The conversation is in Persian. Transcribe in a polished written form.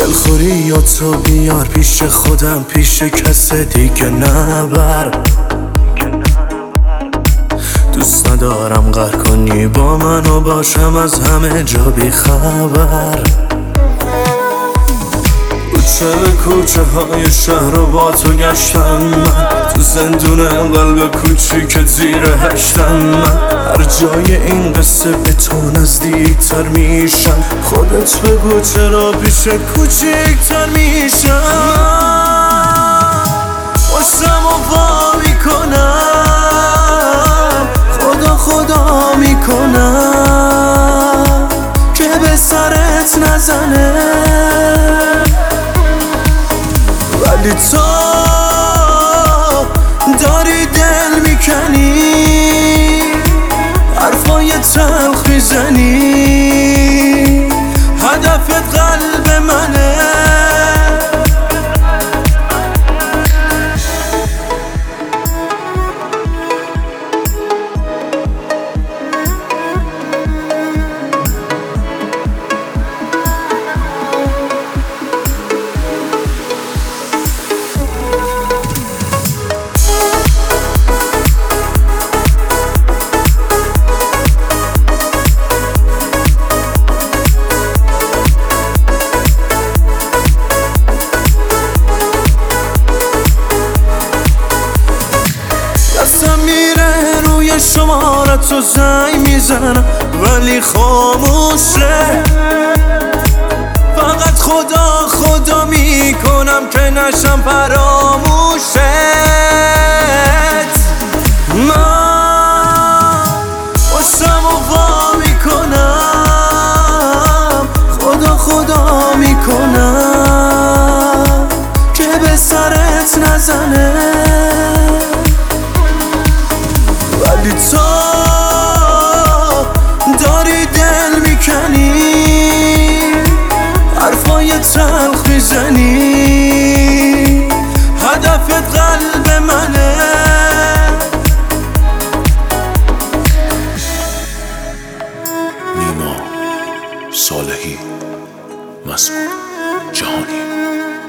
دلخوری یا تو بیار پیش خودم، پیش کس دیگه نبر. دوست ندارم قهر کنی با من و باشم از همه جا بی خبر. کوچه به کوچه های شهر رو با تو گشتم من، تو زندون قلب کوچیک زیر هشتم من. هر جای این قصه به تو نزدیکتر میشم، خودت بگو چرا پیش کوچیکتر میشم. باشم و وا میکنم، خدا میکنم که به سرت نزنه، ولی تو داری دل میکنی، حرفای تلخ میزنی، هدفت قلب منه. دستم میره روی شمارت و زنگ میزنم ولی خاموشه، فقط خدا میکنم که نشم فراموشت. من باشم و وا میکنم، خدا میکنم که به سرت نزنه، ولی تو داری دل میکنی، حرفای تلخ میزنی، هدفت قلب منه. نیما صالحی، مسعود جهانی.